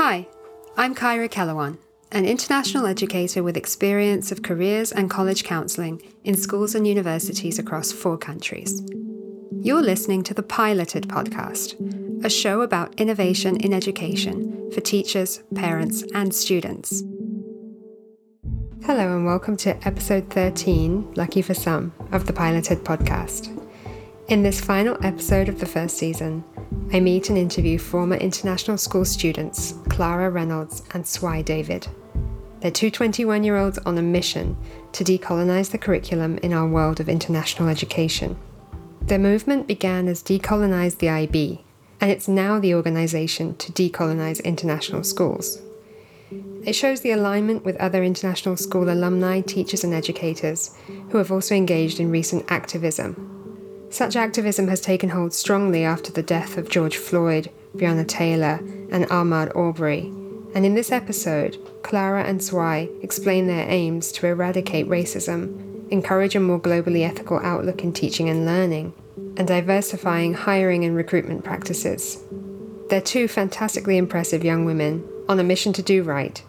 Hi, I'm Kyra Kellawan, an international educator with experience of careers and college counselling in schools and universities across 4 countries. You're listening to the Piloted podcast, a show about innovation in education for teachers, parents, and students. Hello and welcome to episode 13, lucky for some, of the Piloted podcast. In this final episode of the first season, I meet and interview former international school students Clara Reynolds and Swai David. They're two 21-year-olds on a mission to decolonize the curriculum in our world of international education. Their movement began as Decolonize the IB, and it's now the organization to decolonize international schools. It shows the alignment with other international school alumni, teachers and educators who have also engaged in recent activism. Such activism has taken hold strongly after the death of George Floyd, Breonna Taylor, and Ahmaud Arbery. And in this episode, Clara and Swai explain their aims to eradicate racism, encourage a more globally ethical outlook in teaching and learning, and diversifying hiring and recruitment practices. They're two fantastically impressive young women on a mission to do right.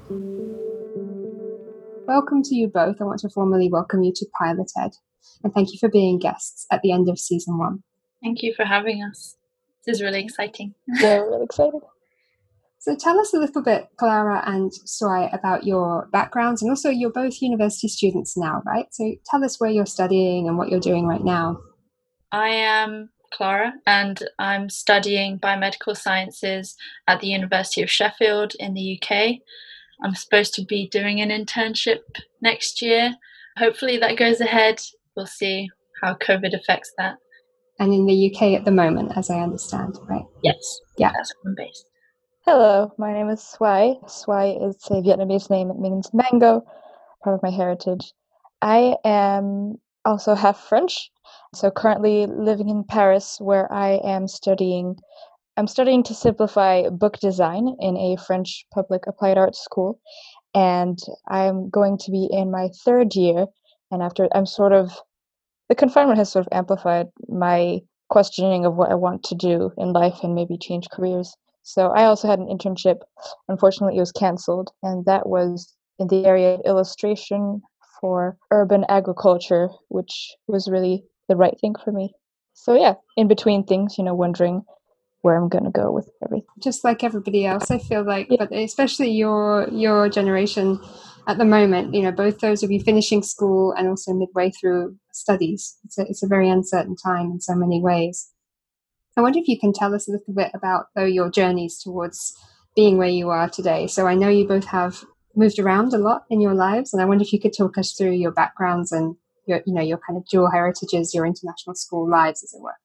Welcome to you both. I want to formally welcome you to Piloted. And thank you for being guests at the end of season 1. Thank you for having us. This is really exciting. Yeah, we're really excited. So tell us a little bit, Clara and Swai, about your backgrounds, and also you're both university students now, right? So tell us where you're studying and what you're doing right now. I am Clara and I'm studying biomedical sciences at the University of Sheffield in the UK. I'm supposed to be doing an internship next year. Hopefully that goes ahead. We'll see how COVID affects that. And in the UK at the moment, as I understand, right? Yes. Yeah. That's where I'm based. Hello, my name is Swai. Swai is a Vietnamese name. It means mango, part of my heritage. I am also half French, so currently living in Paris, where I am studying. I'm studying to simplify book design in a French public applied arts school, and I'm going to be in my 3rd year. And after the confinement has sort of amplified my questioning of what I want to do in life and maybe change careers. So I also had an internship. Unfortunately, it was canceled, and that was in the area of illustration for urban agriculture, which was really the right thing for me. So yeah, in between things, wondering where I'm going to go with everything. Just like everybody else, I feel like, yeah. But especially your generation at the moment, both those of you finishing school and also midway through studies. It's a very uncertain time in so many ways. I wonder if you can tell us a little bit about your journeys towards being where you are today. So I know you both have moved around a lot in your lives, and I wonder if you could talk us through your backgrounds and your kind of dual heritages, your international school lives, as it were.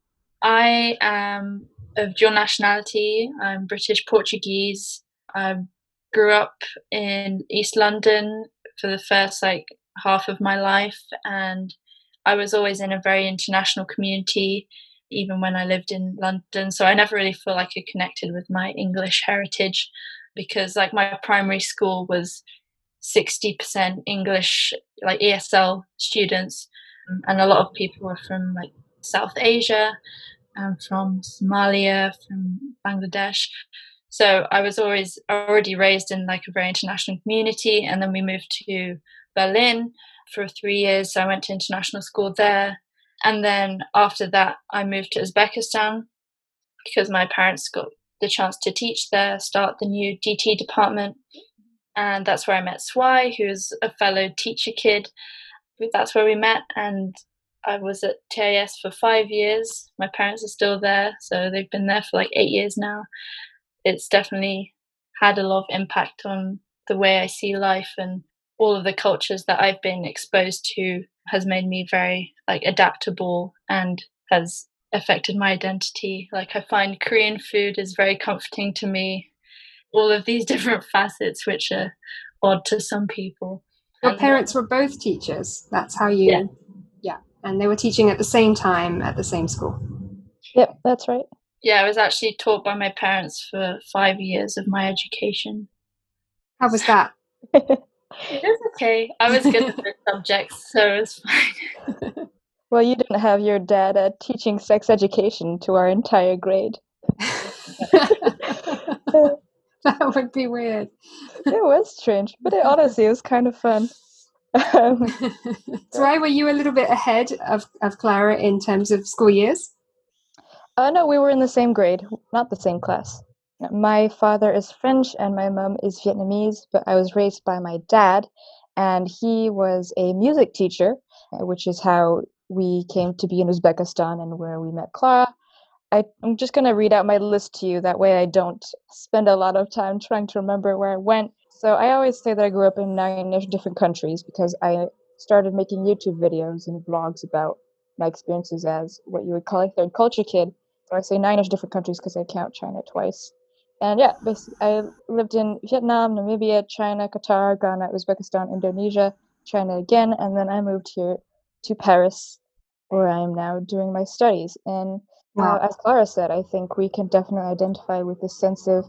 I am of dual nationality. I'm British Portuguese. I grew up in East London for the first half of my life, and I was always in a very international community, even when I lived in London. So I never really feel like I connected with my English heritage, because my primary school was 60% English, ESL students, and a lot of people were from South Asia. I'm from Somalia, from Bangladesh. So I was already raised in a very international community. And then we moved to Berlin for 3 years. So I went to international school there. And then after that, I moved to Uzbekistan because my parents got the chance to teach there, start the new DT department. And that's where I met Swai, who's a fellow teacher kid. That's where we met. And I was at TIS for 5 years. My parents are still there, so they've been there for 8 years now. It's definitely had a lot of impact on the way I see life, and all of the cultures that I've been exposed to has made me very adaptable and has affected my identity. I find Korean food is very comforting to me. All of these different facets, which are odd to some people. Your parents were both teachers. That's how you... Yeah. And they were teaching at the same time at the same school. Yep, that's right. Yeah, I was actually taught by my parents for 5 years of my education. How was that? It was okay. I was good at the subjects, so it was fine. Well, you didn't have your dad teaching sex education to our entire grade. That would be weird. It was strange, but honestly, it was kind of fun. So why were you a little bit ahead of Clara in terms of school years? No, we were in the same grade, not the same class. My father is French and my mom is Vietnamese, but I was raised by my dad, and he was a music teacher, which is how we came to be in Uzbekistan and where we met Clara. I'm just going to read out my list to you. That way I don't spend a lot of time trying to remember where I went. So I always say that I grew up in 9 different countries because I started making YouTube videos and vlogs about my experiences as what you would call a third culture kid. So I say 9 different countries because I count China twice. And yeah, basically, I lived in Vietnam, Namibia, China, Qatar, Ghana, Uzbekistan, Indonesia, China again, and then I moved here to Paris, where I am now doing my studies. And Wow. as Clara said, I think we can definitely identify with this sense of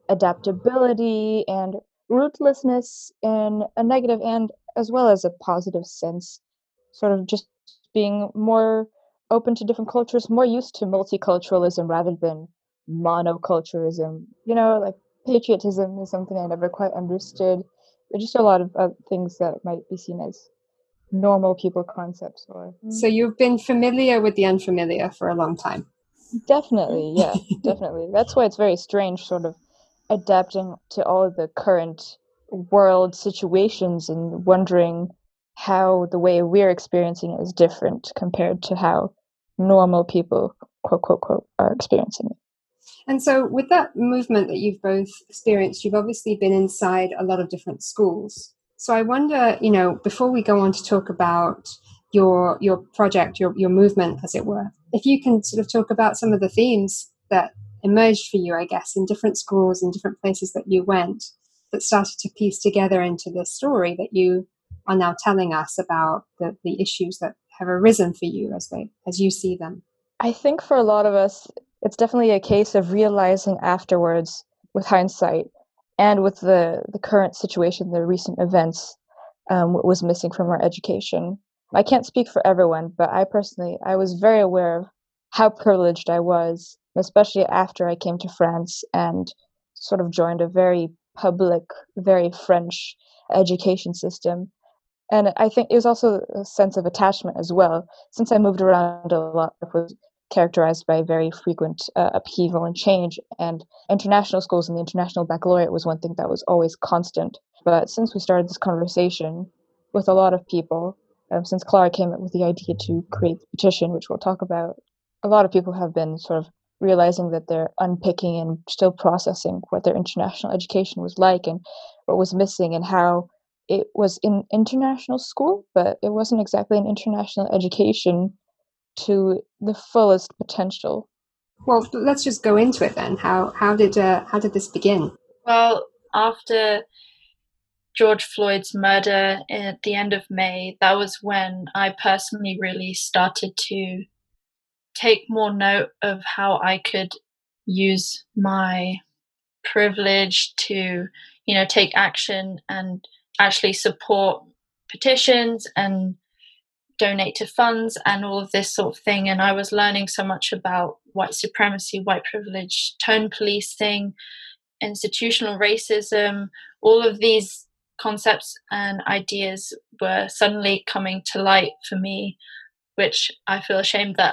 adaptability and rootlessness in a negative and as well as a positive sense, sort of just being more open to different cultures, more used to multiculturalism rather than monoculturalism. Like patriotism is something I never quite understood. There's just a lot of things that might be seen as normal people concepts or So you've been familiar with the unfamiliar for a long time. Definitely, yeah, definitely. That's why it's very strange, sort of adapting to all of the current world situations and wondering how the way we're experiencing it is different compared to how normal people, quote, quote, quote, are experiencing it. And so with that movement that you've both experienced, you've obviously been inside a lot of different schools. So I wonder, before we go on to talk about your project, your movement, as it were, if you can sort of talk about some of the themes that emerged for you, I guess, in different schools and different places that you went, that started to piece together into this story that you are now telling us about the issues that have arisen for you as you see them. I think for a lot of us, it's definitely a case of realizing afterwards, with hindsight, and with the current situation, the recent events, what was missing from our education. I can't speak for everyone, but I was very aware of how privileged I was, especially after I came to France and sort of joined a very public, very French education system. And I think it was also a sense of attachment as well. Since I moved around a lot, it was characterized by very frequent upheaval and change. And international schools and the international baccalaureate was one thing that was always constant. But since we started this conversation with a lot of people, since Clara came up with the idea to create the petition, which we'll talk about, a lot of people have been sort of realizing that they're unpicking and still processing what their international education was like and what was missing and how it was in international school, but it wasn't exactly an international education to the fullest potential. Well, let's just go into it then. How did this begin? Well, after George Floyd's murder at the end of May, that was when I personally really started to take more note of how I could use my privilege to, take action and actually support petitions and donate to funds and all of this sort of thing. And I was learning so much about white supremacy, white privilege, tone policing, institutional racism, all of these concepts and ideas were suddenly coming to light for me, which I feel ashamed that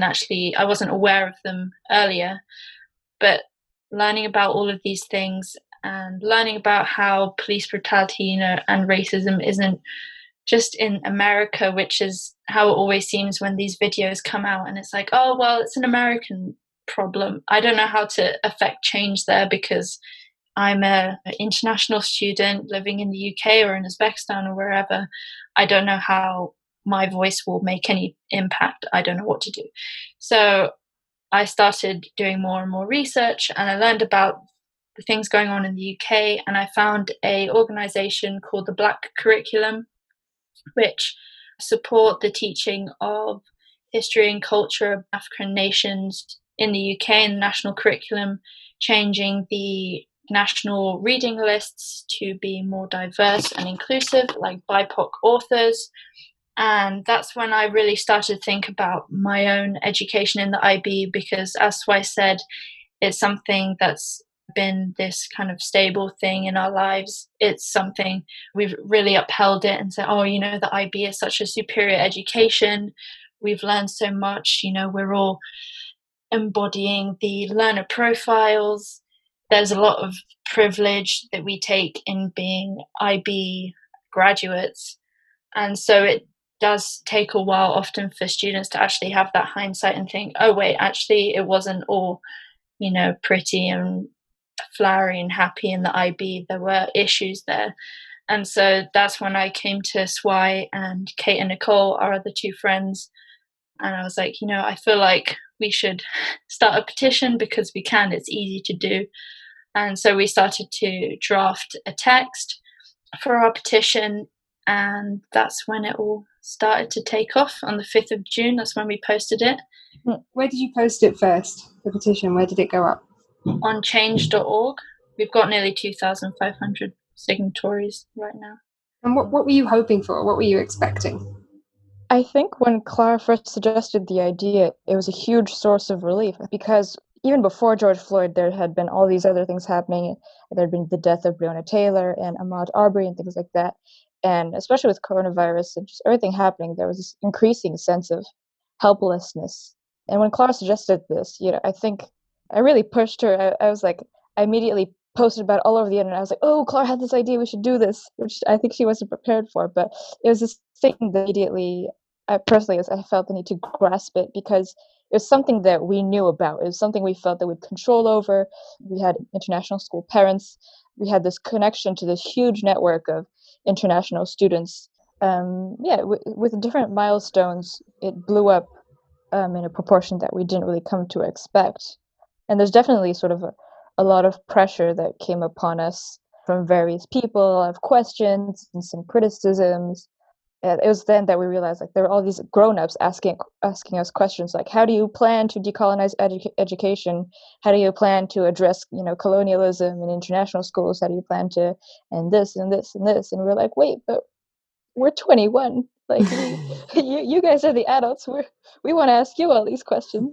I wasn't aware of them earlier. But learning about all of these things and learning about how police brutality, and racism isn't just in America, which is how it always seems when these videos come out and it's like, oh, well, it's an American problem. I don't know how to affect change there because I'm an international student living in the UK or in Uzbekistan or wherever. I don't know how my voice will make any impact. I don't know what to do. So I started doing more and more research and I learned about the things going on in the UK, and I found a organization called the Black Curriculum, which support the teaching of history and culture of African nations in the UK and the national curriculum, changing the national reading lists to be more diverse and inclusive, like BIPOC authors. And that's when I really started to think about my own education in the IB, because as Swai said, it's something that's been this kind of stable thing in our lives. It's something we've really upheld it and said, oh, the IB is such a superior education. We've learned so much, we're all embodying the learner profiles. There's a lot of privilege that we take in being IB graduates. And so it does take a while often for students to actually have that hindsight and think, oh, wait, actually, it wasn't all, pretty and flowery and happy in the IB. There were issues there. And so that's when I came to SWI and Kate and Nicole, our other two friends. And I was like, I feel like we should start a petition because we can, it's easy to do. And so we started to draft a text for our petition. And that's when it all started to take off on the 5th of June. That's when we posted it. Where did you post it first, the petition? Where did it go up? On change.org. We've got nearly 2,500 signatories right now. And what were you hoping for? What were you expecting? I think when Clara first suggested the idea, it was a huge source of relief because even before George Floyd, there had been all these other things happening. There had been the death of Breonna Taylor and Ahmaud Arbery and things like that. And especially with coronavirus and just everything happening, there was this increasing sense of helplessness. And when Clara suggested this, I think I really pushed her. I was like, I immediately posted about it all over the internet. I was like, oh, Clara had this idea, we should do this, which I think she wasn't prepared for. But it was this thing that immediately, I felt the need to grasp it because it was something that we knew about. It was something we felt that we had control over. We had international school parents. We had this connection to this huge network of international students. With different milestones, it blew up in a proportion that we didn't really come to expect. And there's definitely sort of a lot of pressure that came upon us from various people, a lot of questions and some criticisms. And it was then that we realized there were all these grown-ups asking us questions like, how do you plan to decolonize education? How do you plan to address colonialism in international schools? How do you plan to end this and this and this? And we're like, wait, but we're 21. You guys are the adults. We want to ask you all these questions.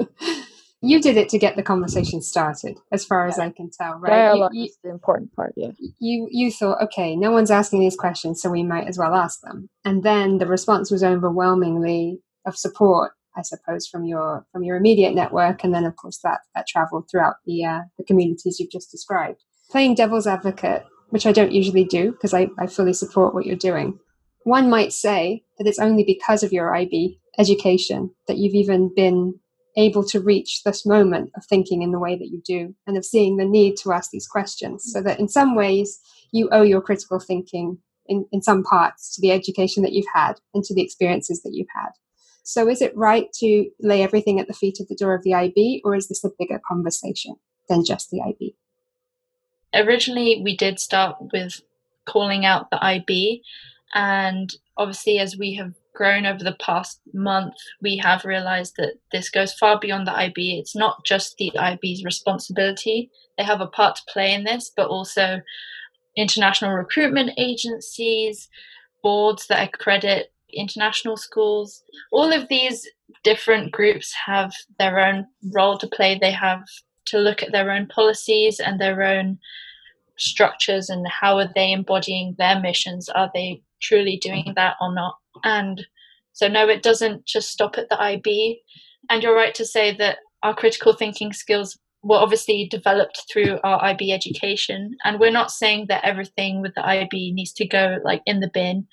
You did it to get the conversation started, as far as I can tell, right? Dialogue is the important part, yeah. You thought, okay, no one's asking these questions, so we might as well ask them. And then the response was overwhelmingly of support, I suppose, from your immediate network, and then of course that traveled throughout the communities you've just described. Playing devil's advocate, which I don't usually do because I fully support what you're doing. One might say that it's only because of your IB education that you've even been able to reach this moment of thinking in the way that you do and of seeing the need to ask these questions, so that in some ways you owe your critical thinking in some parts to the education that you've had and to the experiences that you've had. So is it right to lay everything at the feet of the door of the IB, or is this a bigger conversation than just the IB? Originally, we did start with calling out the IB, and obviously as we have grown over the past month, we have realized that this goes far beyond the IB. It's not just the IB's responsibility. They have a part to play in this, but also international recruitment agencies, boards that accredit international schools. All of these different groups have their own role to play. They have to look at their own policies and their own structures and how are they embodying their missions. Are they truly doing that or not? And so no, it doesn't just stop at the IB. And you're right to say that our critical thinking skills were obviously developed through our IB education. And we're not saying that everything with the IB needs to go in the bin.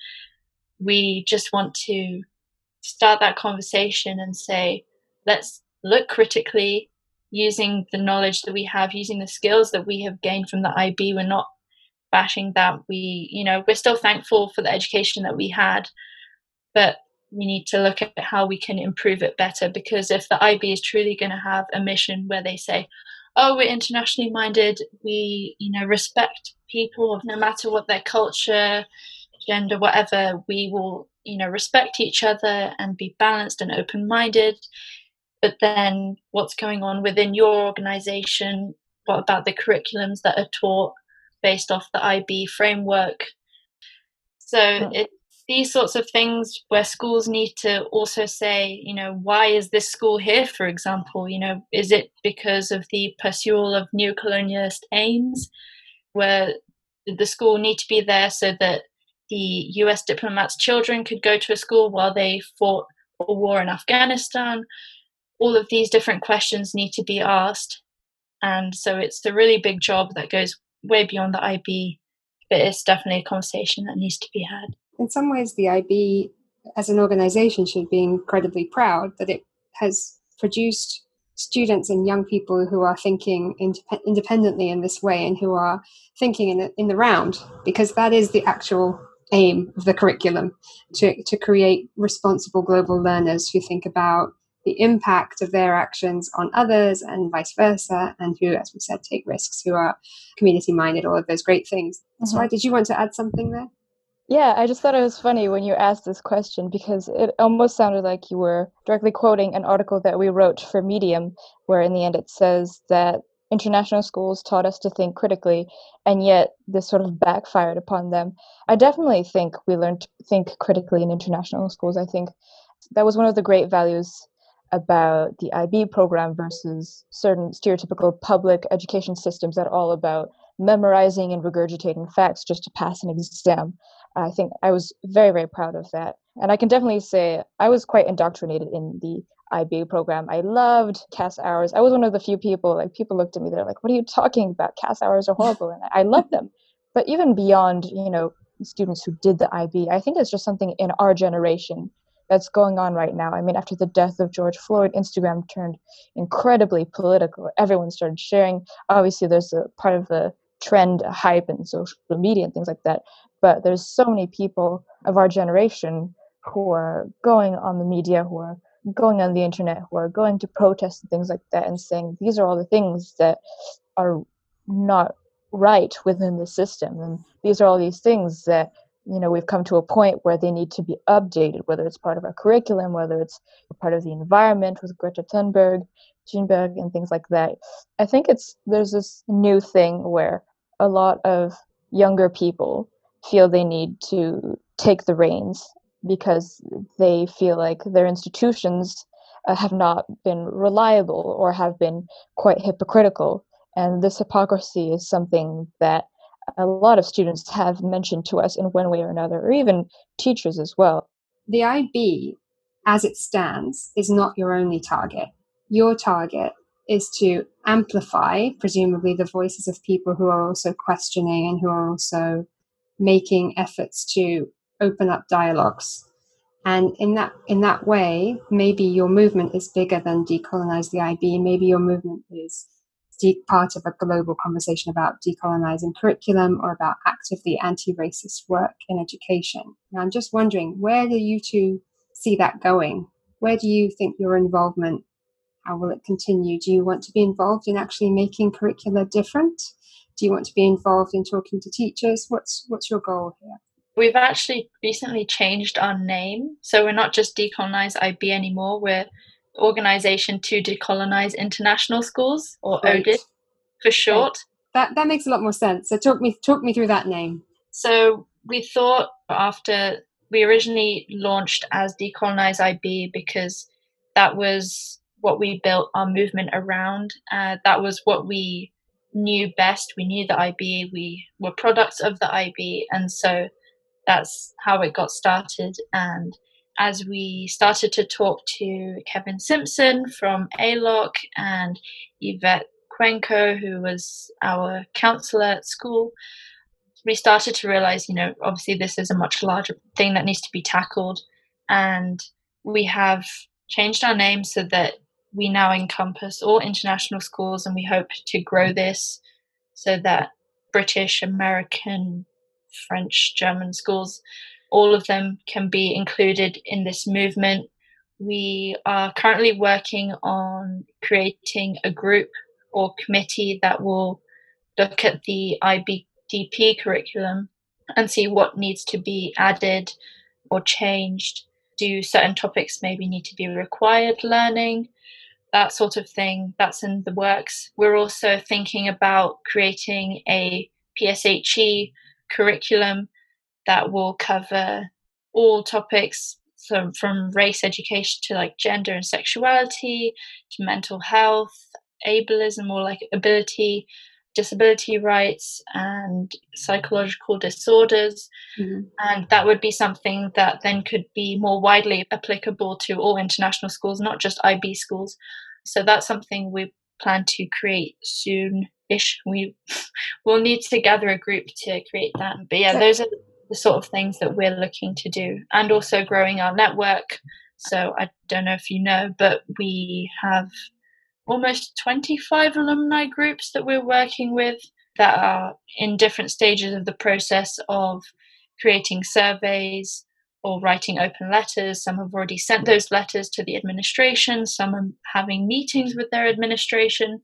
We just want to start that conversation and say, let's look critically using the knowledge that we have, using the skills that we have gained from the IB. We're not bashing that. We're still thankful for the education that we had, but we need to look at how we can improve it better, because if the IB is truly going to have a mission where they say, oh, we're internationally minded, we respect people no matter what their culture, gender, whatever, we will respect each other and be balanced and open-minded. But then what's going on within your organization? What about the curriculums that are taught based off the IB framework? So these sorts of things where schools need to also say, why is this school here, for example? Is it because of the pursuit of neo-colonialist aims, where did the school need to be there so that the US diplomats' children could go to a school while they fought a war in Afghanistan? All of these different questions need to be asked. And so it's a really big job that goes way beyond the IB, but it's definitely a conversation that needs to be had. In some ways, the IB as an organization should be incredibly proud that it has produced students and young people who are thinking independently in this way and who are thinking in the round, because that is the actual aim of the curriculum, to create responsible global learners who think about the impact of their actions on others and vice versa, and who, as we said, take risks, who are community minded, all of those great things. So did you want to add something there? Yeah, I just thought it was funny when you asked this question because it almost sounded like you were directly quoting an article that we wrote for Medium, where in the end it says that international schools taught us to think critically, and yet this sort of backfired upon them. I definitely think we learned to think critically in international schools. I think that was one of the great values about the IB program versus certain stereotypical public education systems that are all about memorizing and regurgitating facts just to pass an exam. I think I was very, very proud of that. And I can definitely say I was quite indoctrinated in the IB program. I loved CAS hours. I was one of the few people, like people looked at me, they're like, what are you talking about? CAS hours are horrible. And I loved them. But even beyond, students who did the IB, I think it's just something in our generation that's going on right now. I mean, after the death of George Floyd, Instagram turned incredibly political. Everyone started sharing. Obviously, there's a part of the trend hype and social media and things like that. But there's so many people of our generation who are going on the media, who are going on the internet, who are going to protests and things like that and saying these are all the things that are not right within the system. And these are all these things that we've come to a point where they need to be updated, whether it's part of our curriculum, whether it's part of the environment with Greta Thunberg, and things like that. I think there's this new thing where a lot of younger people feel they need to take the reins because they feel like their institutions have not been reliable or have been quite hypocritical. And this hypocrisy is something that a lot of students have mentioned to us in one way or another, or even teachers as well. The IB, as it stands, is not your only target. Your target is to amplify, presumably, the voices of people who are also questioning and who are also making efforts to open up dialogues. And in that way, maybe your movement is bigger than Decolonize the IB. Maybe your movement is part of a global conversation about decolonizing curriculum or about actively anti-racist work in education. And I'm just wondering, where do you two see that going? Where do you think your involvement, how will it continue? Do you want to be involved in actually making curricula different? Do you want to be involved in talking to teachers? What's your goal here? We've actually recently changed our name. So we're not just Decolonize IB anymore. We're Organization to Decolonize International Schools, or ODIS for short. That makes a lot more sense. So talk me through that name. So we thought, after we originally launched as Decolonize IB, because that was what we built our movement around. That was what we knew best. We knew the IB. We were products of the IB. And so that's how it got started. And as we started to talk to Kevin Simpson from ALOC and Yvette Cuenco, who was our counselor at school, we started to realize, obviously this is a much larger thing that needs to be tackled. And we have changed our name so that we now encompass all international schools, and we hope to grow this so that British, American, French, German schools, all of them can be included in this movement. We are currently working on creating a group or committee that will look at the IBDP curriculum and see what needs to be added or changed. Do certain topics maybe need to be required learning? That sort of thing, that's in the works. We're also thinking about creating a PSHE curriculum that will cover all topics, so from race education to like gender and sexuality to mental health, ableism or like ability, disability rights, and psychological disorders. And that would be something that then could be more widely applicable to all international schools, not just IB schools. So that's something we plan to create soon-ish. We will need to gather a group to create that. But yeah, those are the sort of things that we're looking to do, and also growing our network. So I don't know if you know, but we have almost 25 alumni groups that we're working with that are in different stages of the process of creating surveys or writing open letters. Some have already sent those letters to the administration, some are having meetings with their administration.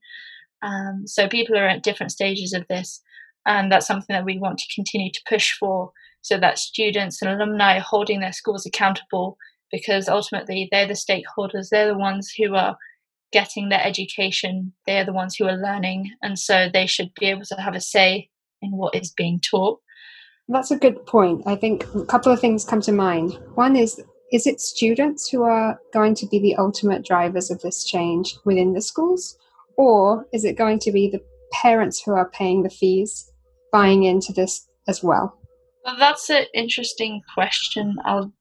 So people are at different stages of this, and that's something that we want to continue to push for, so that students and alumni are holding their schools accountable, because ultimately they're the stakeholders, they're the ones who are getting their education, they're the ones who are learning, and so they should be able to have a say in what is being taught. That's a good point. I think a couple of things come to mind. One is it students who are going to be the ultimate drivers of this change within the schools? Or is it going to be the parents who are paying the fees buying into this as well? Well, that's an interesting question. I'll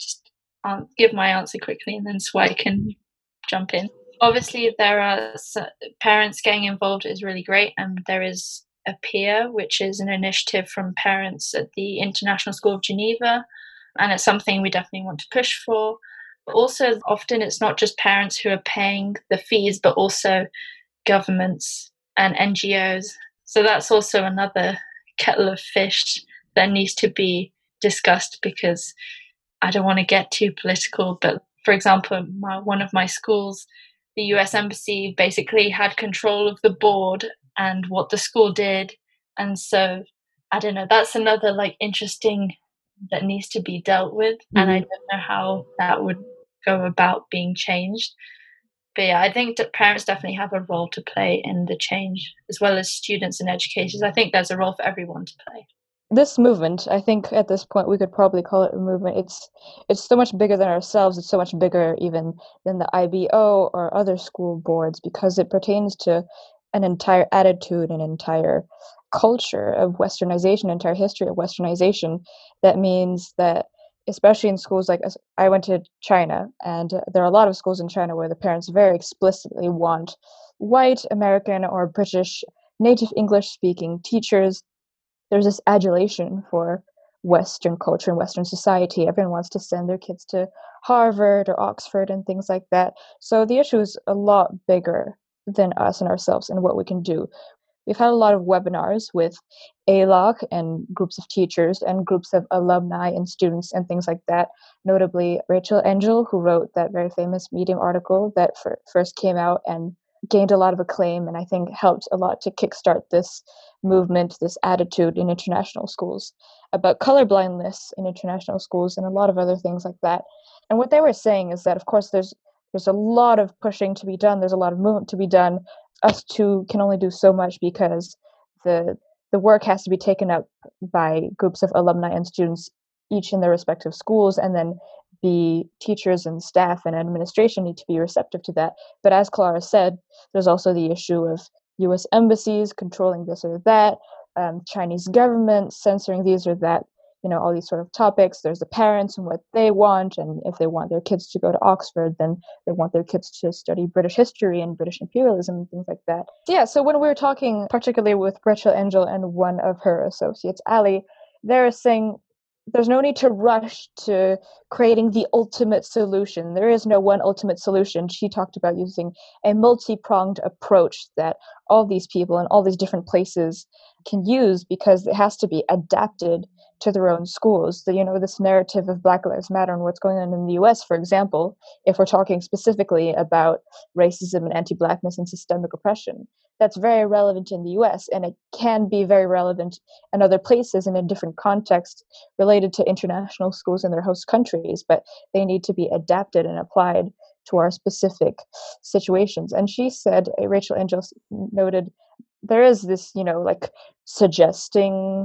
give my answer quickly and then Swai can jump in. Obviously, there are parents getting involved is really great, and there is a PEER, which is an initiative from parents at the International School of Geneva, and it's something we definitely want to push for. But also, often it's not just parents who are paying the fees, but also governments and NGOs. So that's also another kettle of fish that needs to be discussed, because I don't want to get too political, but for example, one of my schools, the US Embassy basically had control of the board and what the school did. And so, I don't know, that's another like interesting that needs to be dealt with. And I don't know how that would go about being changed. But yeah, I think that parents definitely have a role to play in the change, as well as students and educators. I think there's a role for everyone to play. This movement, I think at this point we could probably call it a movement. It's so much bigger than ourselves. It's so much bigger even than the IBO or other school boards, because it pertains to an entire attitude, an entire culture of westernization, entire history of westernization. That means that, especially in schools like I went to China, and there are a lot of schools in China where the parents very explicitly want white American or British native English speaking teachers. There's this adulation for Western culture and Western society. Everyone wants to send their kids to Harvard or Oxford and things like that. So the issue is a lot bigger than us and ourselves and what we can do. We've had a lot of webinars with ALOC and groups of teachers and groups of alumni and students and things like that. Notably, Rachel Engel, who wrote that very famous Medium article that first came out and gained a lot of acclaim, and I think helped a lot to kickstart this movement, this attitude in international schools about colorblindness in international schools and a lot of other things like that. And what they were saying is that, of course, there's a lot of pushing to be done. There's a lot of movement to be done. Us two can only do so much, because the work has to be taken up by groups of alumni and students, each in their respective schools, and then the teachers and staff and administration need to be receptive to that. But as Clara said, there's also the issue of US embassies controlling this or that, Chinese government censoring these or that, all these sort of topics. There's the parents and what they want, and if they want their kids to go to Oxford, then they want their kids to study British history and British imperialism and things like that. Yeah, so when we were talking particularly with Rachel Engel and one of her associates, Ali, they're saying there's no need to rush to creating the ultimate solution. There is no one ultimate solution. She talked about using a multi-pronged approach that all these people in all these different places can use, because it has to be adapted to their own schools. This narrative of Black Lives Matter and what's going on in the US, for example, if we're talking specifically about racism and anti-Blackness and systemic oppression, that's very relevant in the US, and it can be very relevant in other places in a different context related to international schools in their host countries, but they need to be adapted and applied to our specific situations. And she said, Rachel Engel noted, there is this, suggesting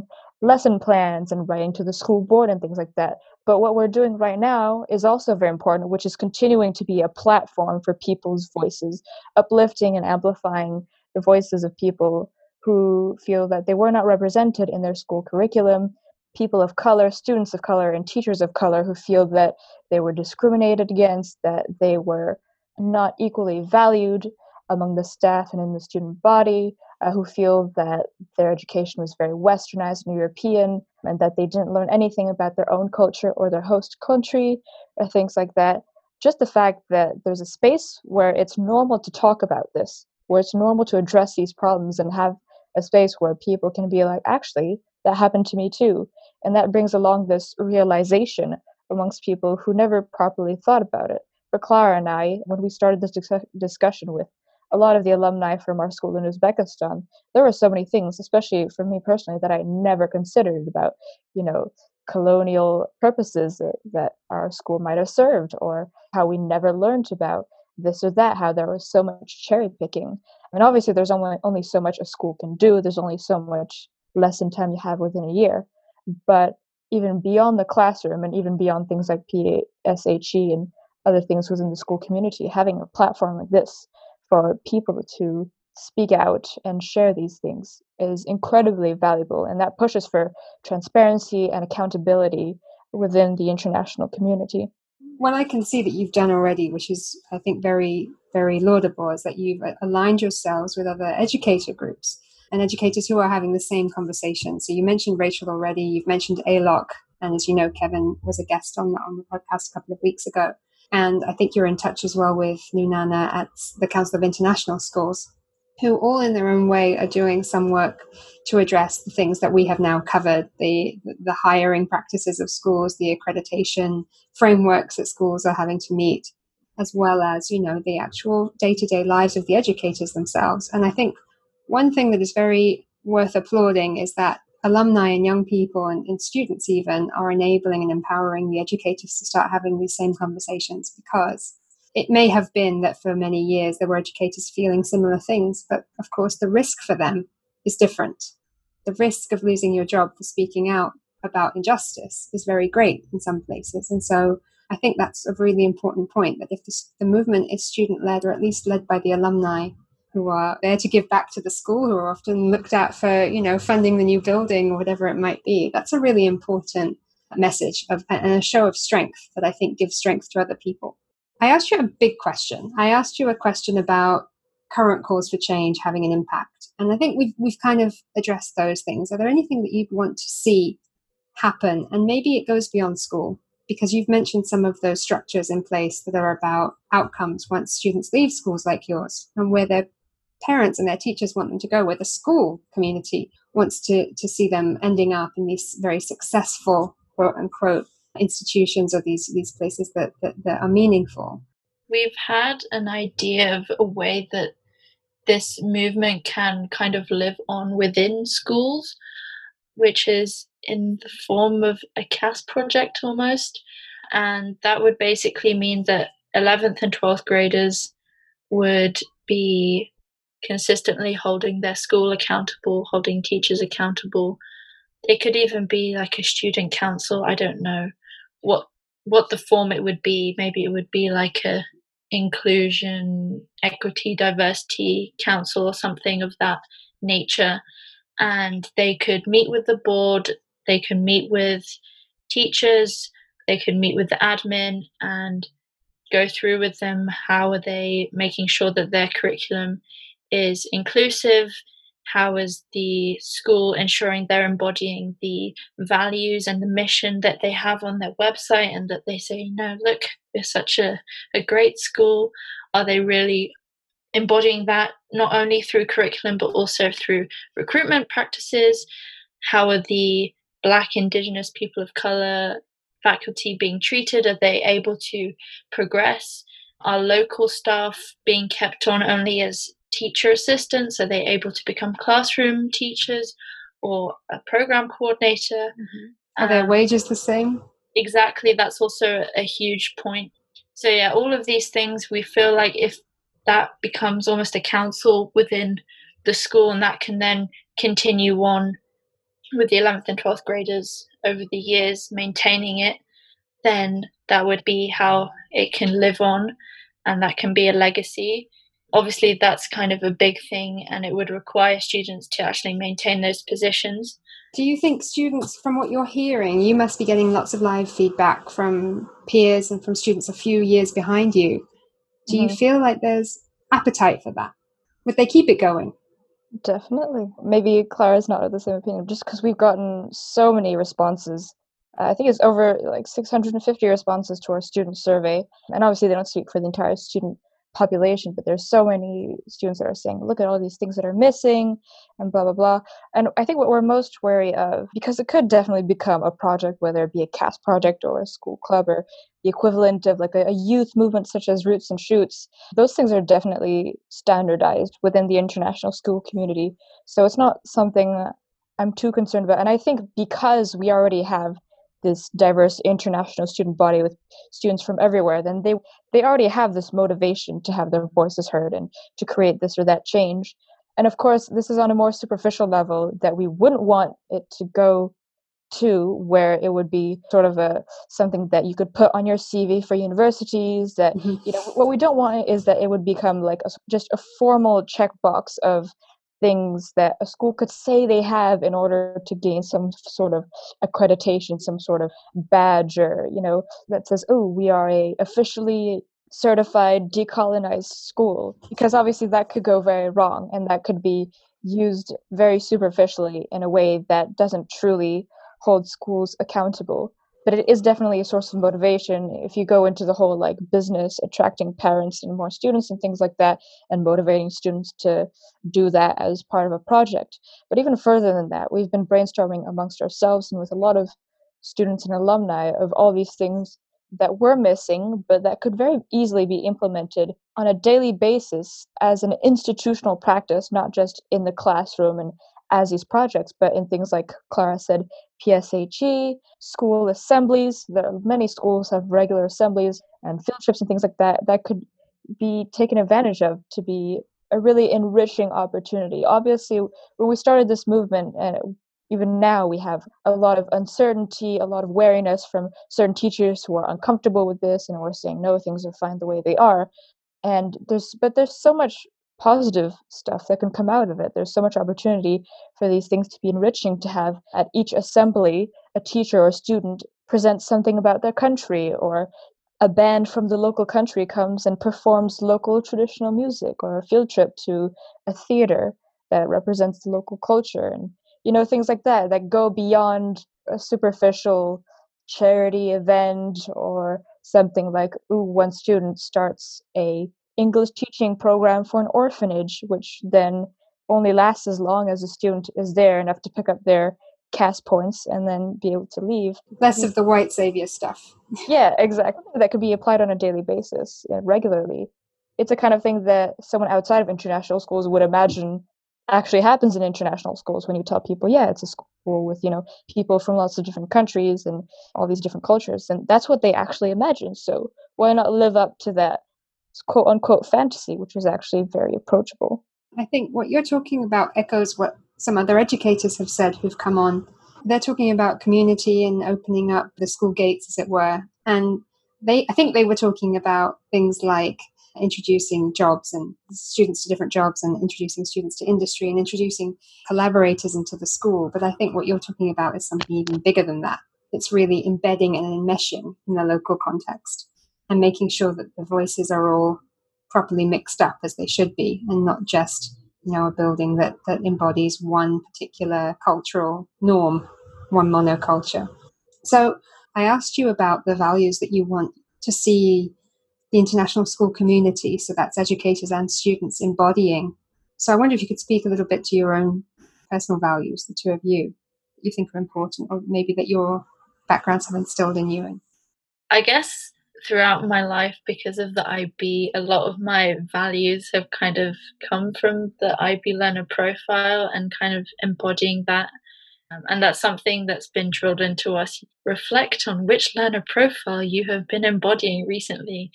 lesson plans and writing to the school board and things like that. But what we're doing right now is also very important, which is continuing to be a platform for people's voices, uplifting and amplifying the voices of people who feel that they were not represented in their school curriculum, people of color, students of color, and teachers of color who feel that they were discriminated against, that they were not equally valued among the staff and in the student body, who feel that their education was very westernized and European, and that they didn't learn anything about their own culture or their host country, or things like that. Just the fact that there's a space where it's normal to talk about this, where it's normal to address these problems and have a space where people can be like, actually, that happened to me too. And that brings along this realization amongst people who never properly thought about it. For Clara and I, when we started this discussion with a lot of the alumni from our school in Uzbekistan, there were so many things, especially for me personally, that I never considered about, colonial purposes that our school might have served, or how we never learned about this or that, how there was so much cherry picking. I mean, obviously, there's only so much a school can do. There's only so much lesson time you have within a year. But even beyond the classroom and even beyond things like PSHE and other things within the school community, having a platform like this for people to speak out and share these things is incredibly valuable. And that pushes for transparency and accountability within the international community. What I can see that you've done already, which is, I think, very, very laudable, is that you've aligned yourselves with other educator groups and educators who are having the same conversation. So you mentioned Rachel already, you've mentioned ALOC, and as you know, Kevin was a guest on the podcast a couple of weeks ago. And I think you're in touch as well with Nunana at the Council of International Schools, who all in their own way are doing some work to address the things that we have now covered, the hiring practices of schools, the accreditation frameworks that schools are having to meet, as well as, the actual day-to-day lives of the educators themselves. And I think one thing that is very worth applauding is that alumni and young people and students even are enabling and empowering the educators to start having these same conversations, because it may have been that for many years there were educators feeling similar things, but of course the risk for them is different. The risk of losing your job for speaking out about injustice is very great in some places. And so I think that's a really important point, that if the movement is student-led, or at least led by the alumni who are there to give back to the school, who are often looked at for, funding the new building or whatever it might be, that's a really important message and a show of strength that I think gives strength to other people. I asked you a big question. I asked you a question about current calls for change having an impact. And I think we've kind of addressed those things. Are there anything that you'd want to see happen? And maybe it goes beyond school, because you've mentioned some of those structures in place that are about outcomes once students leave schools like yours, and where their parents and their teachers want them to go, where the school community wants to see them ending up in these very successful, quote unquote, institutions, or these places that are meaningful. We've had an idea of a way that this movement can kind of live on within schools, which is in the form of a CAS project almost. And that would basically mean that 11th and 12th graders would be consistently holding their school accountable, holding teachers accountable. It could even be like a student council. I don't know what the form it would be. Maybe it would be like a inclusion, equity, diversity council or something of that nature. And they could meet with the board, they could meet with teachers, they could meet with the admin and go through with them how are they making sure that their curriculum is inclusive, how is the school ensuring they're embodying the values and the mission that they have on their website, and that they say, no, look, we're such a great school. Are they really embodying that not only through curriculum but also through recruitment practices? How are the Black, Indigenous, people of colour faculty being treated? Are they able to progress? Are local staff being kept on only as teacher assistants? Are they able to become classroom teachers or a program coordinator? Mm-hmm. Are their wages the same? Exactly, that's also a huge point. So yeah, all of these things, we feel like if that becomes almost a council within the school, and that can then continue on with the 11th and 12th graders over the years, maintaining it, then that would be how it can live on, and that can be a legacy. Obviously, that's kind of a big thing, and it would require students to actually maintain those positions. Do you think students, from what you're hearing, you must be getting lots of live feedback from peers and from students a few years behind you? Do you feel like there's appetite for that? Would they keep it going? Definitely. Maybe Clara's not of the same opinion, just because we've gotten so many responses. I think it's over like 650 responses to our student survey. And obviously, they don't speak for the entire student population, but there's so many students that are saying, look at all these things that are missing and blah, blah, blah. And I think what we're most wary of, because it could definitely become a project, whether it be a CAS project or a school club or the equivalent of like a youth movement such as Roots and Shoots, those things are definitely standardized within the international school community. So it's not something I'm too concerned about. And I think because we already have this diverse international student body with students from everywhere, then they already have this motivation to have their voices heard and to create this or that change. And of course, this is on a more superficial level that we wouldn't want it to go to, where it would be sort of a something that you could put on your CV for universities. That what we don't want is that it would become like just a formal checkbox of things that a school could say they have in order to gain some sort of accreditation, some sort of badge, or that says, oh, we are a officially certified decolonized school, because obviously that could go very wrong, and that could be used very superficially in a way that doesn't truly hold schools accountable. But it is definitely a source of motivation if you go into the whole like business, attracting parents and more students and things like that, and motivating students to do that as part of a project. But even further than that, we've been brainstorming amongst ourselves and with a lot of students and alumni of all these things that we're missing, but that could very easily be implemented on a daily basis as an institutional practice, not just in the classroom and as these projects, but in things like Clara said, PSHE, school assemblies. Many schools have regular assemblies and field trips and things like that that could be taken advantage of to be a really enriching opportunity. Obviously, when we started this movement, and even now, we have a lot of uncertainty, a lot of wariness from certain teachers who are uncomfortable with this and who are saying, no, things are fine the way they are. And there's so much positive stuff that can come out of it. There's so much opportunity for these things to be enriching, to have at each assembly a teacher or student present something about their country, or a band from the local country comes and performs local traditional music, or a field trip to a theater that represents the local culture, and things like that that go beyond a superficial charity event, or something like, ooh, one student starts a English teaching program for an orphanage, which then only lasts as long as the student is there enough to pick up their CAS points and then be able to leave. Less of the white savior stuff. Yeah, exactly. That could be applied on a daily basis, regularly. It's a kind of thing that someone outside of international schools would imagine actually happens in international schools, when you tell people, yeah, it's a school with, people from lots of different countries and all these different cultures. And that's what they actually imagine. So why not live up to that quote unquote fantasy, which is actually very approachable? I think what you're talking about echoes what some other educators have said who've come on. They're talking about community and opening up the school gates, as it were. And I think they were talking about things like introducing jobs and students to different jobs, and introducing students to industry, and introducing collaborators into the school. But I think what you're talking about is something even bigger than that. It's really embedding and enmeshing in the local context, and making sure that the voices are all properly mixed up as they should be, and not just a building that embodies one particular cultural norm, one monoculture. So I asked you about the values that you want to see the international school community, so that's educators and students, embodying. So I wonder if you could speak a little bit to your own personal values, the two of you, that you think are important, or maybe that your backgrounds have instilled in you. I guess throughout my life, because of the IB, a lot of my values have kind of come from the IB learner profile and kind of embodying that. And that's something that's been drilled into us. Reflect on which learner profile you have been embodying recently.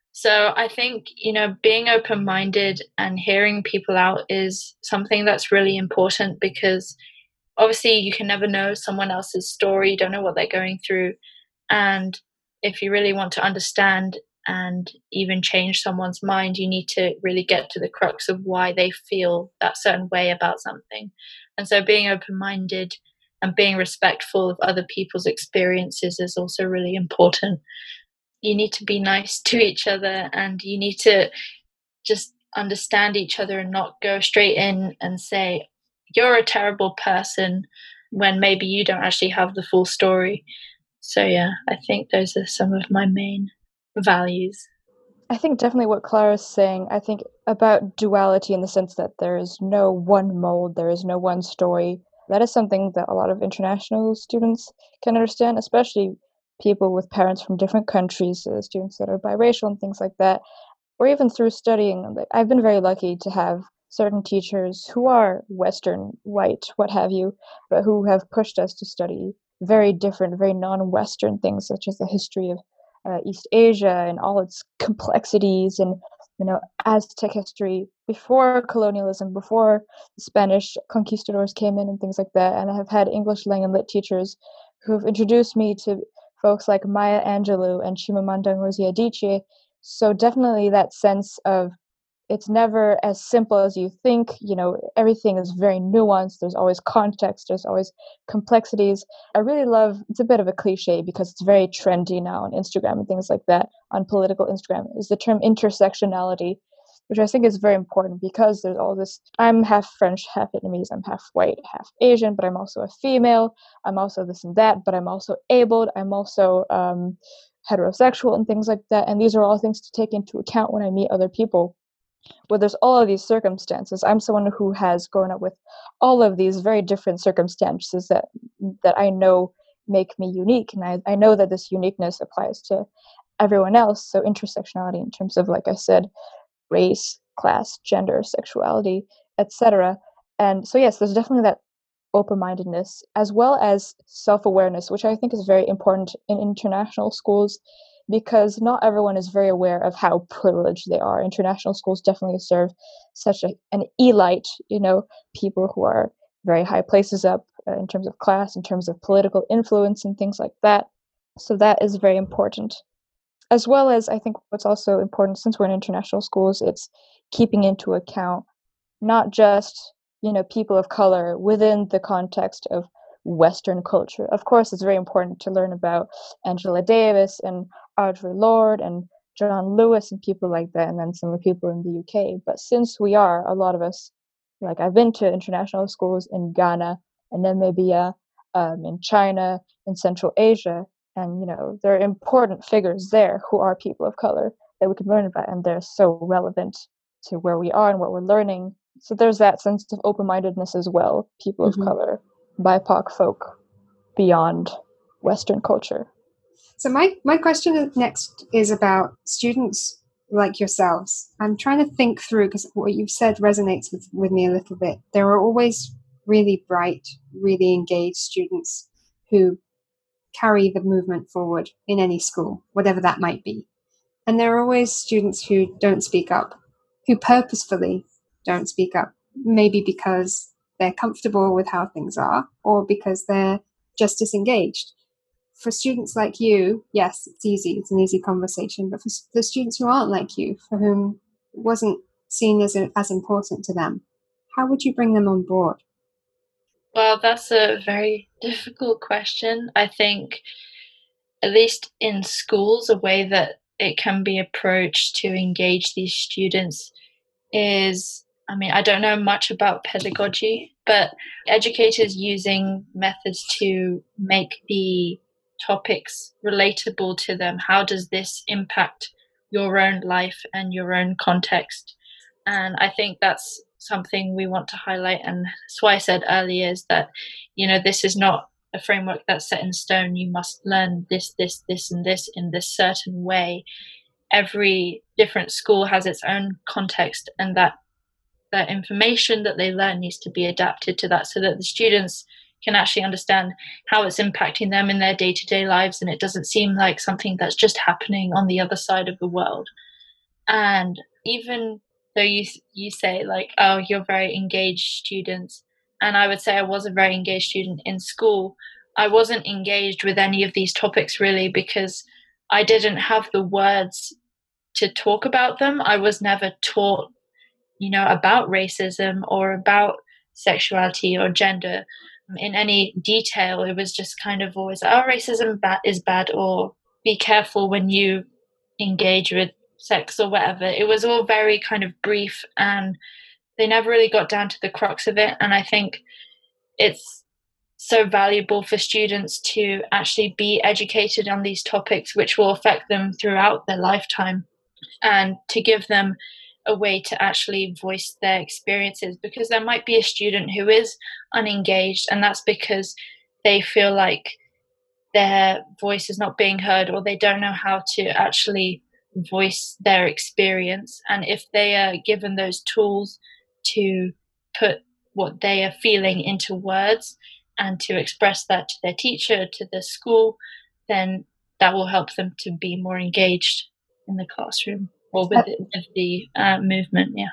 So I think, being open-minded and hearing people out is something that's really important, because obviously you can never know someone else's story, you don't know what they're going through. And if you really want to understand and even change someone's mind, you need to really get to the crux of why they feel that certain way about something. And so being open minded and being respectful of other people's experiences is also really important. You need to be nice to each other, and you need to just understand each other and not go straight in and say, you're a terrible person, when maybe you don't actually have the full story. So, yeah, I think those are some of my main values. I think definitely what Clara's saying, I think about duality in the sense that there is no one mold, there is no one story. That is something that a lot of international students can understand, especially people with parents from different countries, students that are biracial and things like that, or even through studying. Like, I've been very lucky to have certain teachers who are Western, white, what have you, but who have pushed us to study very different, very non-Western things, such as the history of East Asia and all its complexities, and Aztec history before colonialism, before the Spanish conquistadors came in and things like that. And I have had English language and lit teachers who have introduced me to folks like Maya Angelou and Chimamanda Ngozi Adichie. So definitely that sense of it's never as simple as you think. Everything is very nuanced. There's always context, there's always complexities. I really love, it's a bit of a cliche because it's very trendy now on Instagram and things like that, on political Instagram, is the term intersectionality, which I think is very important because there's all this. I'm half French, half Vietnamese, I'm half white, half Asian, but I'm also a female. I'm also this and that, but I'm also abled. I'm also heterosexual and things like that. And these are all things to take into account when I meet other people. Well, there's all of these circumstances. I'm someone who has grown up with all of these very different circumstances that I know make me unique, and I know that this uniqueness applies to everyone else. So intersectionality in terms of, like I said, race, class, gender, sexuality, etc. And so yes, there's definitely that open-mindedness as well as self-awareness, which I think is very important in international schools because not everyone is very aware of how privileged they are. International schools definitely serve such an elite, people who are very high places up in terms of class, in terms of political influence and things like that. So that is very important. As well as, I think what's also important, since we're in international schools, it's keeping into account not just people of color within the context of Western culture. Of course, it's very important to learn about Angela Davis and Audre Lorde and John Lewis and people like that, and then some of the people in the UK. But since we are, a lot of us, like I've been to international schools in Ghana and Namibia, in China, in Central Asia, and there are important figures there who are people of color that we can learn about, and they're so relevant to where we are and what we're learning. So there's that sense of open-mindedness as well, people of color, BIPOC folk, beyond Western culture. So my question next is about students like yourselves. I'm trying to think through, because what you've said resonates with me a little bit. There are always really bright, really engaged students who carry the movement forward in any school, whatever that might be. And there are always students who don't speak up, who purposefully don't speak up, maybe because they're comfortable with how things are or because they're just disengaged. For students like you, yes, it's easy. It's an easy conversation. But for the students who aren't like you, for whom it wasn't seen as important to them, how would you bring them on board? Well, that's a very difficult question. I think, at least in schools, a way that it can be approached to engage these students is, I mean, I don't know much about pedagogy, but educators using methods to make the topics relatable to them. How does this impact your own life and your own context? And I think that's something we want to highlight. And that's why I said earlier is that, this is not a framework that's set in stone. You must learn this, this, this, and this in this certain way. Every different school has its own context, and that information that they learn needs to be adapted to that so that the students can actually understand how it's impacting them in their day-to-day lives, and it doesn't seem like something that's just happening on the other side of the world. And even though you say like, oh, you're very engaged students, and I would say I was a very engaged student in school, I wasn't engaged with any of these topics really because I didn't have the words to talk about them. I was never taught, about racism or about sexuality or gender in any detail. It was just kind of always, oh, racism is bad, or be careful when you engage with sex or whatever. It was all very kind of brief, and they never really got down to the crux of it. And I think it's so valuable for students to actually be educated on these topics, which will affect them throughout their lifetime, and to give them a way to actually voice their experiences, because there might be a student who is unengaged, and that's because they feel like their voice is not being heard, or they don't know how to actually voice their experience. And if they are given those tools to put what they are feeling into words and to express that to their teacher, to the school, then that will help them to be more engaged in the classroom or with the movement. Yeah.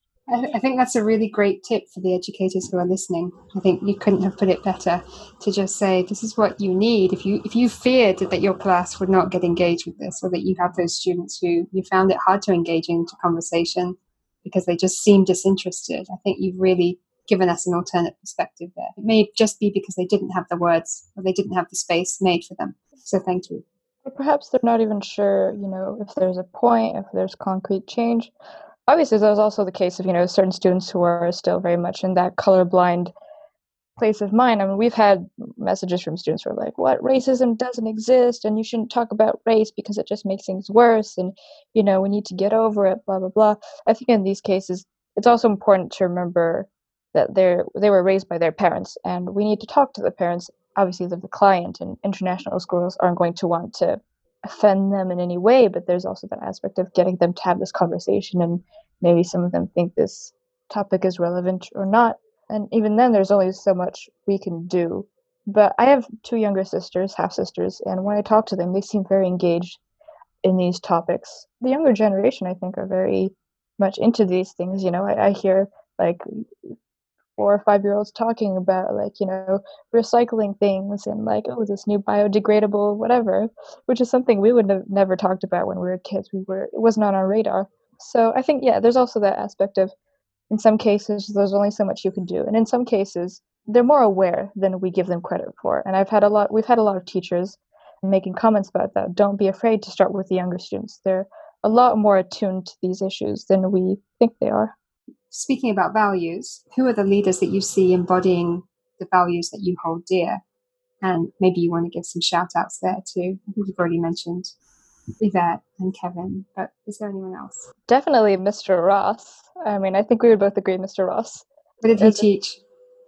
I think that's a really great tip for the educators who are listening. I think you couldn't have put it better, to just say, this is what you need. If you feared that your class would not get engaged with this, or that you have those students who you found it hard to engage into conversation because they just seem disinterested, I think you've really given us an alternate perspective there. It may just be because they didn't have the words, or they didn't have the space made for them. So thank you. Or perhaps they're not even sure, if there's a point, if there's concrete change. Obviously, there's also the case of, certain students who are still very much in that colorblind place of mind. I mean, we've had messages from students who are like, what, racism doesn't exist, and you shouldn't talk about race because it just makes things worse, and, we need to get over it, blah, blah, blah. I think in these cases, it's also important to remember that they were raised by their parents, and we need to talk to the parents. Obviously, they're the client, and international schools aren't going to want to offend them in any way, but there's also that aspect of getting them to have this conversation, and maybe some of them think this topic is relevant or not. And even then, there's only so much we can do. But I have two younger sisters, half sisters, and when I talk to them, they seem very engaged in these topics. The younger generation, I think, are very much into these things. I hear like 4 or 5 year olds talking about recycling things, and like, oh, this new biodegradable whatever, which is something we would have never talked about when we were kids. It wasn't on our radar. So I think, yeah, there's also that aspect of, in some cases, there's only so much you can do, and in some cases, they're more aware than we give them credit for. And we've had a lot of teachers making comments about that. Don't be afraid to start with the younger students. They're a lot more attuned to these issues than we think they are. Speaking about values, who are the leaders that you see embodying the values that you hold dear? And maybe you want to give some shout outs there too. I think you've already mentioned Yvette and Kevin, but is there anyone else? Definitely Mr. Ross. I mean, I think we would both agree Mr. Ross. What did he teach?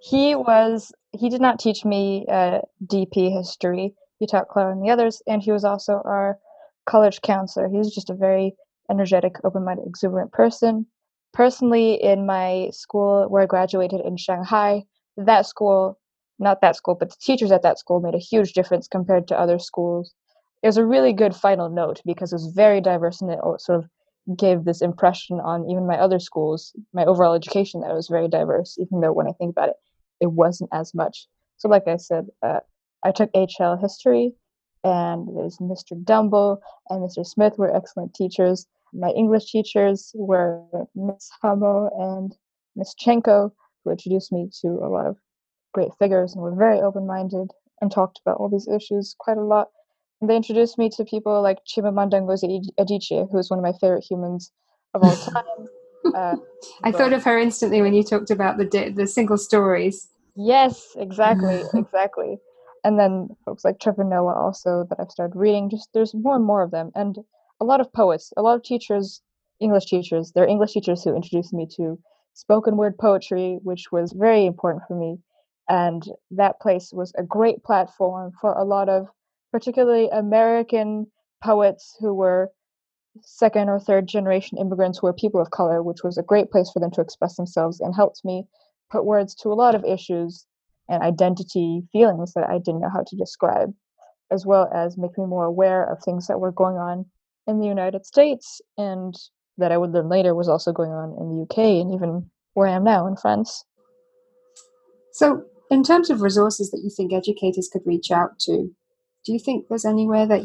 He did not teach me DP history. He taught Clara and the others, and he was also our college counselor. He was just a very energetic, open-minded, exuberant person. Personally, in my school where I graduated in Shanghai, not that school, but the teachers at that school made a huge difference compared to other schools. It was a really good final note because it was very diverse, and it sort of gave this impression on even my other schools, my overall education, that it was very diverse, even though when I think about it, it wasn't as much. So like I said, I took HL history, and there's Mr. Dumble and Mr. Smith were excellent teachers. My English teachers were Miss Hamo and Miss Chenko, who introduced me to a lot of great figures and were very open-minded and talked about all these issues quite a lot. And they introduced me to people like Chimamanda Ngozi Adichie, who is one of my favorite humans of all time. I thought of her instantly when you talked about the single stories. Yes, exactly. And then folks like Trevor Noah also that I've started reading. Just there's more and more of them, and a lot of poets, a lot of teachers, English teachers. They're English teachers who introduced me to spoken word poetry, which was very important for me. And that place was a great platform for a lot of particularly American poets who were second or third generation immigrants who were people of color, which was a great place for them to express themselves and helped me put words to a lot of issues and identity feelings that I didn't know how to describe, as well as make me more aware of things that were going on in the United States and that I would learn later was also going on in the UK and even where I am now in France. So in terms of resources that you think educators could reach out to, do you think there's anywhere that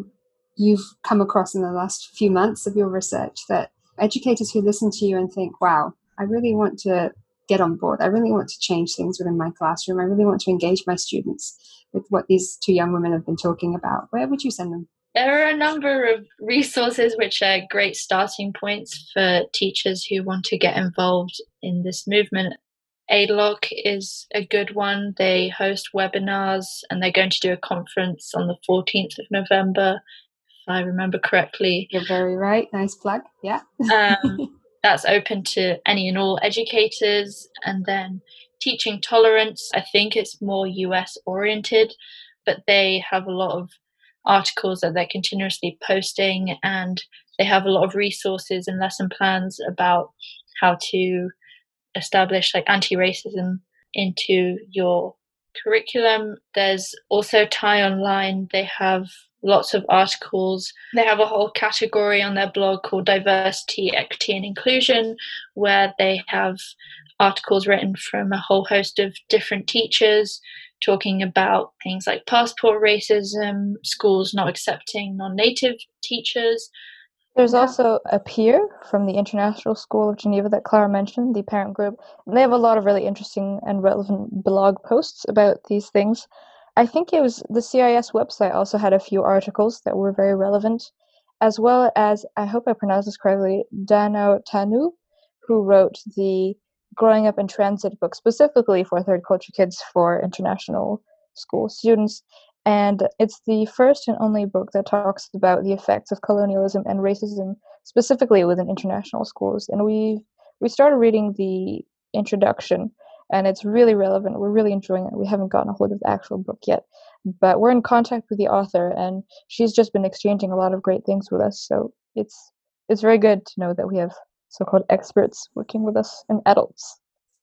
you've come across in the last few months of your research that educators who listen to you and think, wow, I really want to get on board. I really want to change things within my classroom. I really want to engage my students with what these two young women have been talking about. Where would you send them? There are a number of resources which are great starting points for teachers who want to get involved in this movement. ADLOC is a good one. They host webinars and they're going to do a conference on the 14th of November, if I remember correctly. You're very right. Nice plug. Yeah. That's open to any and all educators. And then Teaching Tolerance, I think it's more US oriented, but they have a lot of articles that they're continuously posting, and they have a lot of resources and lesson plans about how to establish like anti-racism into your curriculum. There's also TIE Online. They have lots of articles. They have a whole category on their blog called Diversity, Equity and Inclusion, where they have articles written from a whole host of different teachers talking about things like passport racism, schools not accepting non-native teachers. There's also a peer from the International School of Geneva that Clara mentioned, the parent group. They have a lot of really interesting and relevant blog posts about these things. I think it was the CIS website also had a few articles that were very relevant, as well as, I hope I pronounced this correctly, Dano Tanu, who wrote the Growing Up in Transit book specifically for third culture kids for international school students. And it's the first and only book that talks about the effects of colonialism and racism, specifically within international schools. And we started reading the introduction, and it's really relevant. We're really enjoying it. We haven't gotten a hold of the actual book yet, but we're in contact with the author, and she's just been exchanging a lot of great things with us. So it's very good to know that we have so-called experts working with us and adults.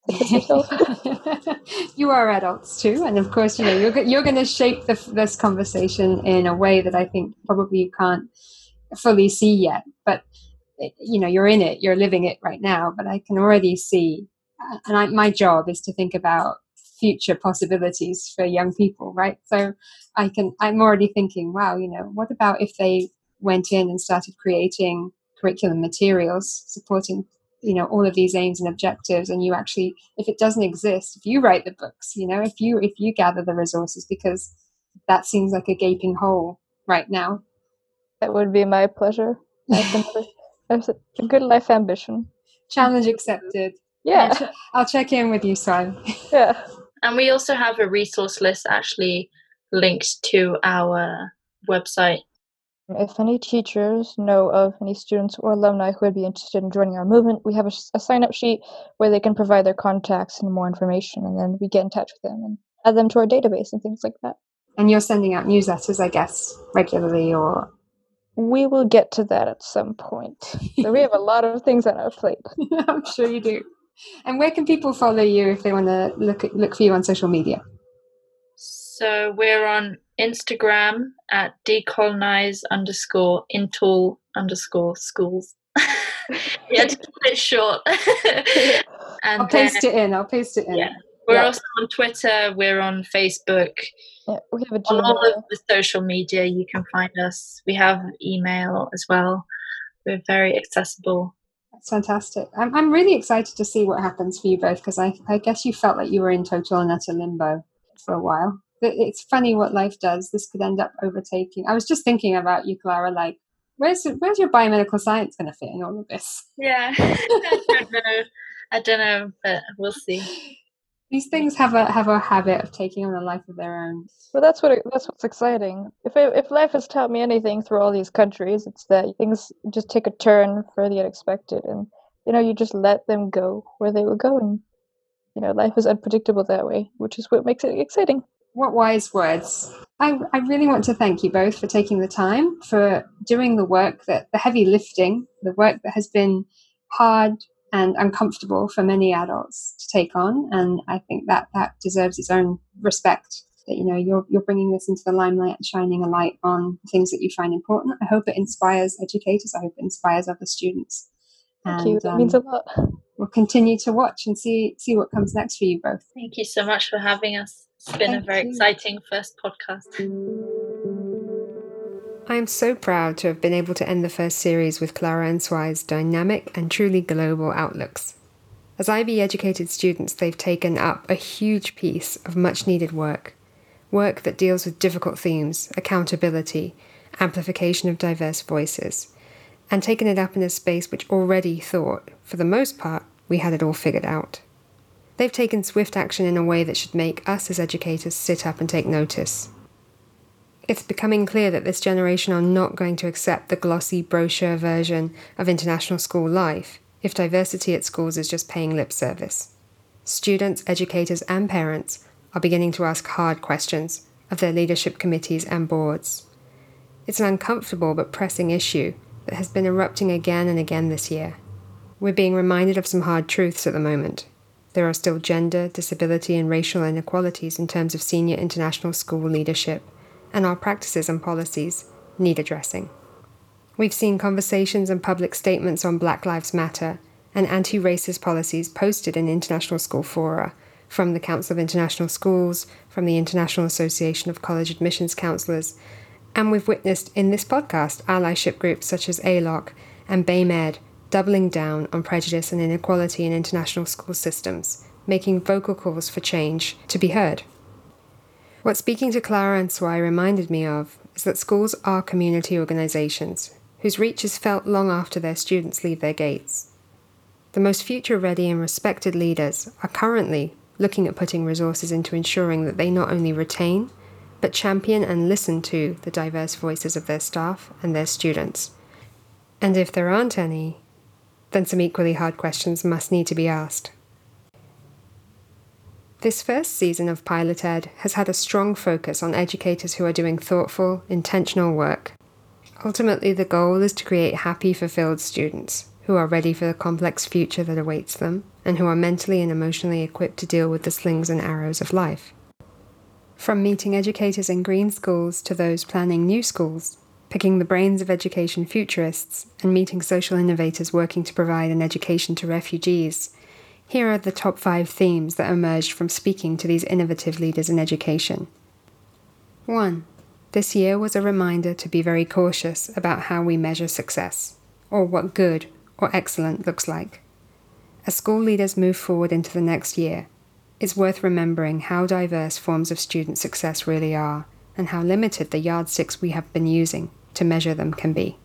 You are adults too, and of course, you're going to shape this conversation in a way that I think probably you can't fully see yet. But you're in it, you're living it right now. But I can already see, and my job is to think about future possibilities for young people, right? So I'm already thinking, wow, what about if they went in and started creating curriculum materials supporting all of these aims and objectives, and you actually, if it doesn't exist, if you write the books, if you gather the resources, because that seems like a gaping hole right now. That would be my pleasure. That's a good life ambition. Challenge accepted. Yeah. I'll check in with you, Swan. Yeah. And we also have a resource list actually linked to our website. If any teachers know of any students or alumni who would be interested in joining our movement, we have a sign-up sheet where they can provide their contacts and more information, and then we get in touch with them and add them to our database and things like that. And you're sending out newsletters, I guess, regularly, or? We will get to that at some point. So we have a lot of things on our plate. I'm sure you do. And where can people follow you if they want to look for you on social media? So we're on Instagram at decolonize_intool_schools. Yeah, to keep it short. And I'll paste it in. Yeah. We're also on Twitter. We're on Facebook. Yeah, we have a Gmail. On all of the social media, you can find us. We have email as well. We're very accessible. That's fantastic. I'm really excited to see what happens for you both, because I guess you felt like you were in total and utter limbo for a while. It's funny what life does. This could end up overtaking. I was just thinking about you, Clara, like, where's your biomedical science going to fit in all of this? Yeah, I don't know, but we'll see. These things have a habit of taking on a life of their own. Well, that's what's exciting. If life has taught me anything through all these countries, it's that things just take a turn for the unexpected, and you just let them go where they will go, and life is unpredictable that way, which is what makes it exciting. What wise words. I really want to thank you both for taking the time, for doing the work, the heavy lifting, the work that has been hard and uncomfortable for many adults to take on. And I think that deserves its own respect, that you're bringing this into the limelight and shining a light on things that you find important. I hope it inspires educators. I hope it inspires other students. Thank you. That means a lot. we'll continue to watch and see what comes next for you both. Thank you so much for having us. It's been a very exciting first podcast. I am so proud to have been able to end the first series with Clara and Swai's dynamic and truly global outlooks. As IB educated students, they've taken up a huge piece of much needed work that deals with difficult themes, accountability, amplification of diverse voices, and taken it up in a space which already thought, for the most part, we had it all figured out. They've taken swift action in a way that should make us as educators sit up and take notice. It's becoming clear that this generation are not going to accept the glossy brochure version of international school life if diversity at schools is just paying lip service. Students, educators, and parents are beginning to ask hard questions of their leadership committees and boards. It's an uncomfortable but pressing issue that has been erupting again and again this year. We're being reminded of some hard truths at the moment. There are still gender, disability, and racial inequalities in terms of senior international school leadership, and our practices and policies need addressing. We've seen conversations and public statements on Black Lives Matter and anti-racist policies posted in international school fora, from the Council of International Schools, from the International Association of College Admissions Counsellors, and we've witnessed in this podcast allyship groups such as ALOC and BAMED doubling down on prejudice and inequality in international school systems, making vocal calls for change to be heard. What speaking to Clara and Swai reminded me of is that schools are community organisations whose reach is felt long after their students leave their gates. The most future-ready and respected leaders are currently looking at putting resources into ensuring that they not only retain, but champion and listen to the diverse voices of their staff and their students. And if there aren't any, then some equally hard questions must need to be asked. This first season of Pilot Ed has had a strong focus on educators who are doing thoughtful, intentional work. Ultimately, the goal is to create happy, fulfilled students who are ready for the complex future that awaits them and who are mentally and emotionally equipped to deal with the slings and arrows of life. From meeting educators in green schools to those planning new schools, picking the brains of education futurists, and meeting social innovators working to provide an education to refugees, here are the top 5 themes that emerged from speaking to these innovative leaders in education. 1. This year was a reminder to be very cautious about how we measure success, or what good or excellent looks like. As school leaders move forward into the next year, it's worth remembering how diverse forms of student success really are, and how limited the yardsticks we have been using to measure them can be.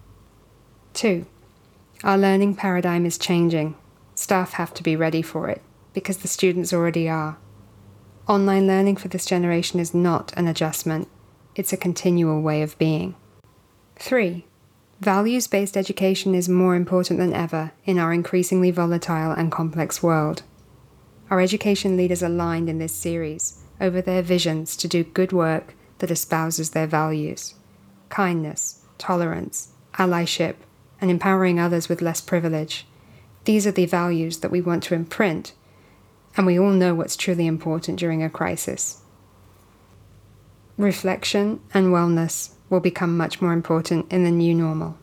2. Our learning paradigm is changing. Staff have to be ready for it, because the students already are. Online learning for this generation is not an adjustment, it's a continual way of being. 3. Values-based education is more important than ever in our increasingly volatile and complex world. Our education leaders aligned in this series over their visions to do good work that espouses their values: kindness, tolerance, allyship, and empowering others with less privilege. These are the values that we want to imprint, and we all know what's truly important during a crisis. Reflection and wellness will become much more important in the new normal.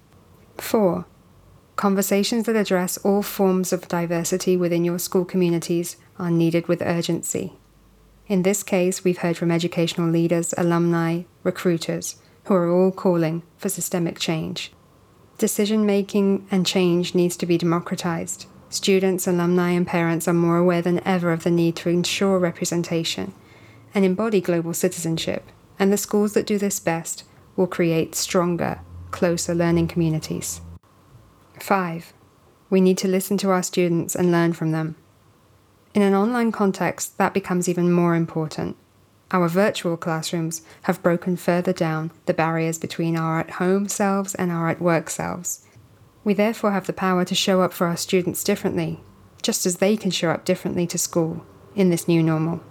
4. Conversations that address all forms of diversity within your school communities are needed with urgency. In this case, we've heard from educational leaders, alumni, recruiters, who are all calling for systemic change. Decision-making and change needs to be democratized. Students, alumni, and parents are more aware than ever of the need to ensure representation and embody global citizenship, and the schools that do this best will create stronger, closer learning communities. 5. We need to listen to our students and learn from them. In an online context, that becomes even more important. Our virtual classrooms have broken further down the barriers between our at-home selves and our at-work selves. We therefore have the power to show up for our students differently, just as they can show up differently to school in this new normal.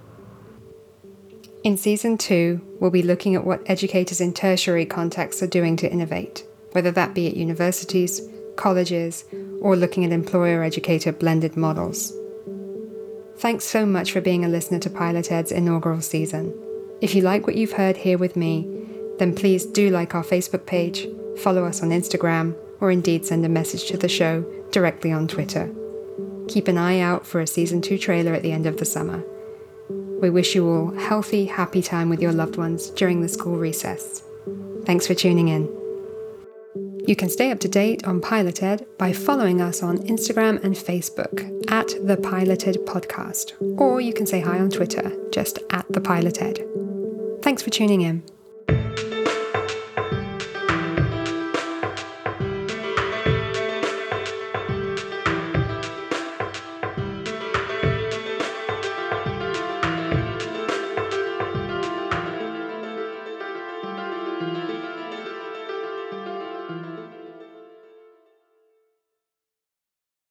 In Season 2, we'll be looking at what educators in tertiary contexts are doing to innovate, whether that be at universities, colleges, or looking at employer-educator blended models. Thanks so much for being a listener to Pilot Ed's inaugural season. If you like what you've heard here with me, then please do like our Facebook page, follow us on Instagram, or indeed send a message to the show directly on Twitter. keep an eye out for a Season 2 trailer at the end of the summer. We wish you all healthy, happy time with your loved ones during the school recess. Thanks for tuning in. You can stay up to date on Piloted by following us on Instagram and Facebook at The Piloted Podcast, or you can say hi on Twitter, just at The Piloted. Thanks for tuning in.